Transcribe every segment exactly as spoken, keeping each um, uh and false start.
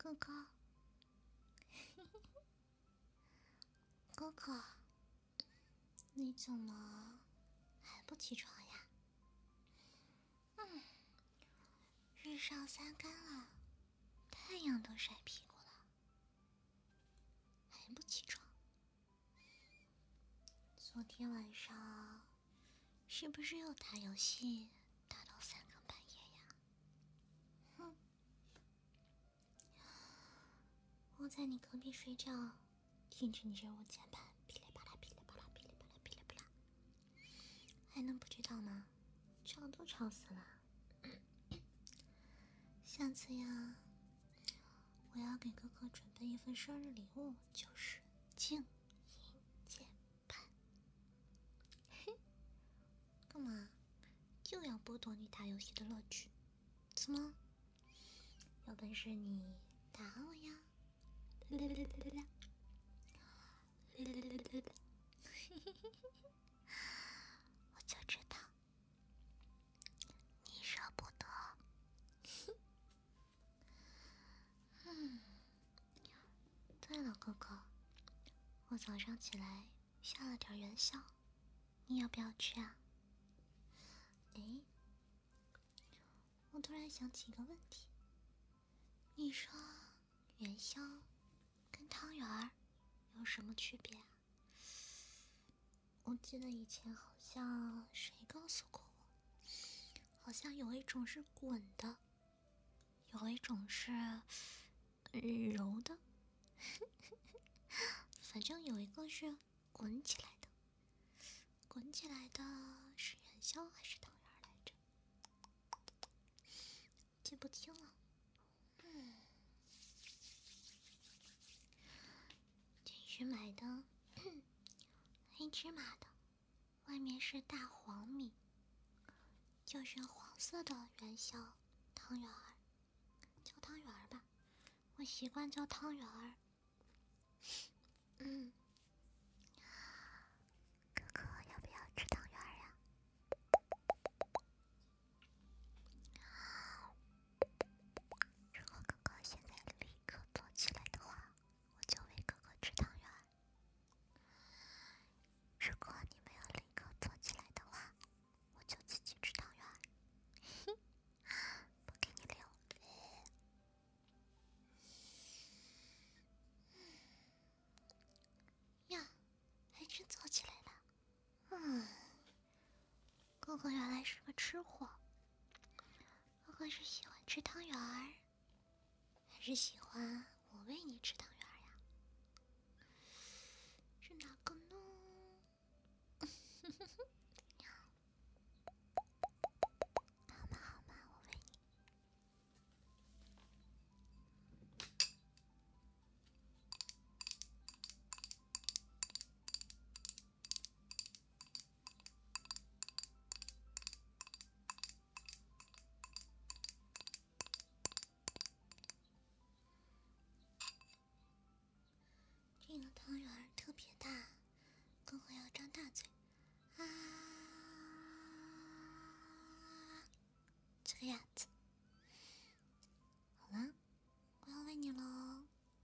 哥哥，哥哥，你怎么还不起床呀？嗯，日上三竿了，太阳都晒屁股了，还不起床？昨天晚上是不是又打游戏打到三更半夜呀？哼，我在你隔壁睡觉，听着你这我键盘噼里啪啦噼里啪啦噼里啪啦噼里啪啦，还能不知道吗？吵都吵死了。下次呀，我要给哥哥准备一份生日礼物，就是静音键盘。嘿，干嘛？就要剥夺你打游戏的乐趣？怎么？有本事你打我呀！啦啦啦啦啦啦！我就知道你舍不得。嗯，对了，哥哥，我早上起来下了点元宵，你要不要吃啊？哎，我突然想起一个问题，你说元宵跟汤圆儿有什么区别啊？我记得以前好像谁告诉过我，好像有一种是滚的，有一种是揉的，反正有一个是滚起来的。滚起来的是元宵还是汤圆来着？记不清了。嗯，这是买的黑芝麻的，外面是大黄米，就是黄色的元宵汤圆儿，叫汤圆儿吧，我习惯叫汤圆儿。嗯，哥哥要不要吃汤圆儿呀？如果哥哥现在立刻坐起来的话，我就喂哥哥吃汤圆儿。如果你没有立刻坐起来的话，我就自己吃汤圆儿，不给你留。呀，还真坐起来了。嗯，哥哥原来是个吃货。哥哥是喜欢吃汤圆儿，还是喜欢我喂你吃汤圆儿呀？是哪个呢？好嘛好嘛，我喂你。这个汤圆儿特别大，哥哥要张大嘴啊，这个样子。好了，我要喂你喽。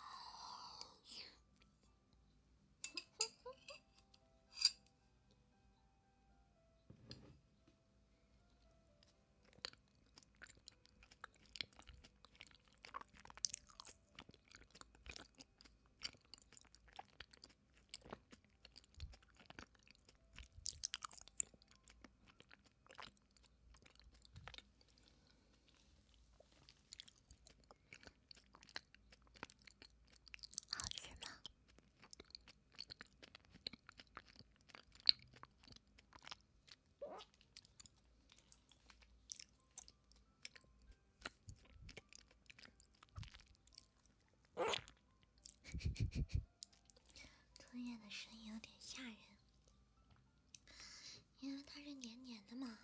好吃吗？吞咽的声音有点吓人，因为它是黏黏的嘛，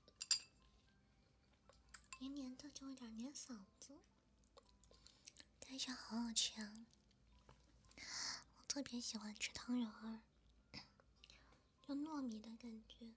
黏黏的就有点黏嗓子，但是好好吃啊！我特别喜欢吃汤圆儿，有糯米的感觉。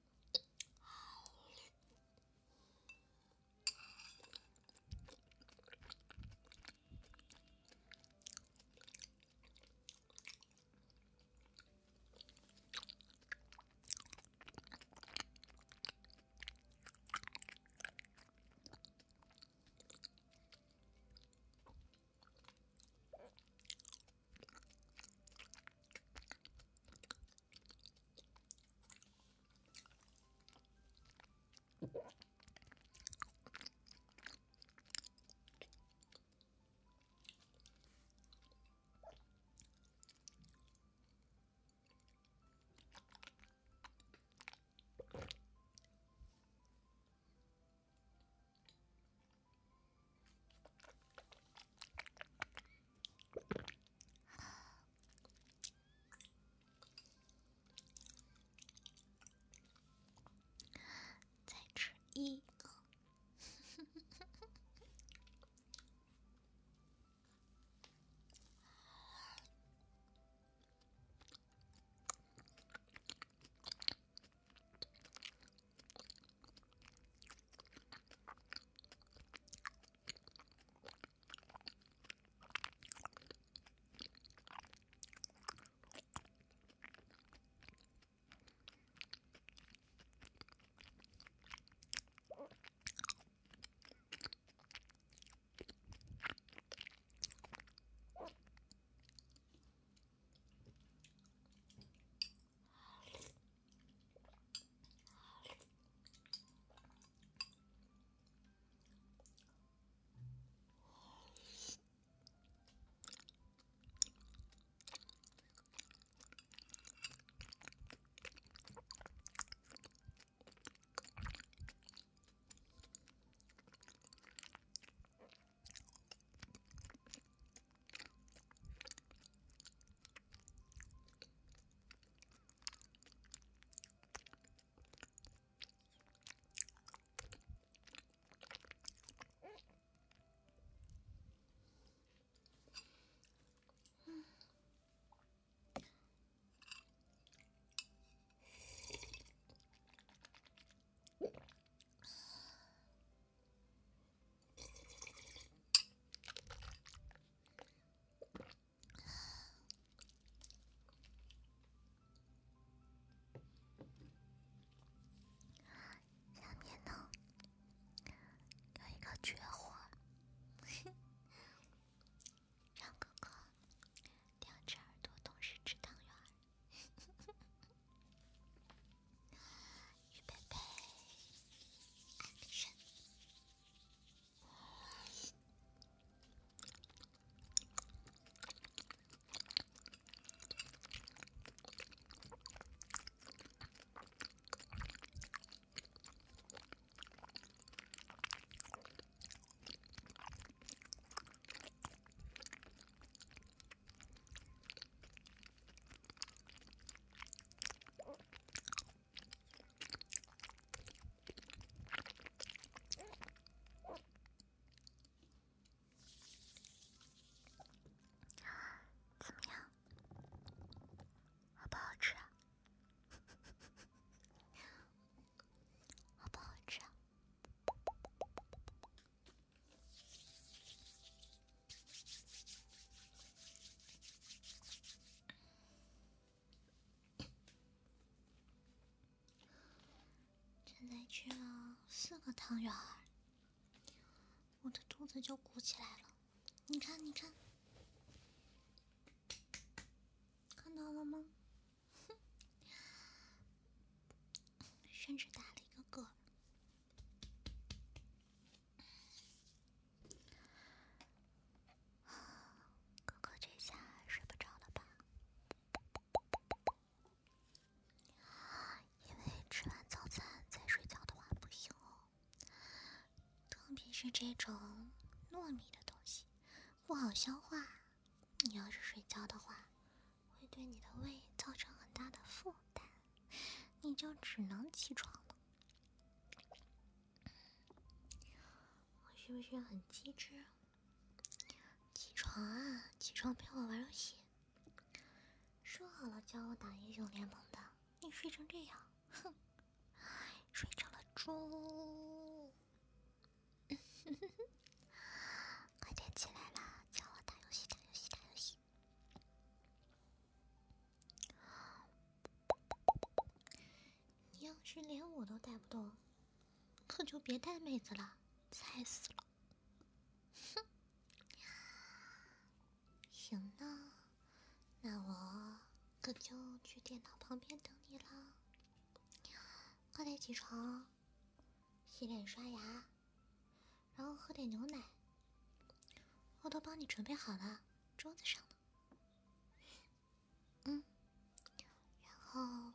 现在吃了四个汤圆儿，我的肚子就鼓起来了。你看，你看，看到了吗？甚至打了一个嗝。哥哥这下睡不着了吧？因为吃完早餐再睡觉的话不行哦，特别是这种糯米的东西不好消化，你要是睡觉的话会对你的胃造成很大的负担，你就只能起床了。我是不是很机智？起床啊，起床陪我玩游戏。说好了教我打英雄联盟的，你睡成这样，哼，睡成了猪。快点起来啦，教我打游戏，打游戏，打游戏。你要是连我都带不动，可就别带妹子了，菜死了。哼，行呢，那我可就去电脑旁边等你了。快点起床，洗脸刷牙，然后喝点牛奶，我都帮你准备好了，桌子上的。嗯，然后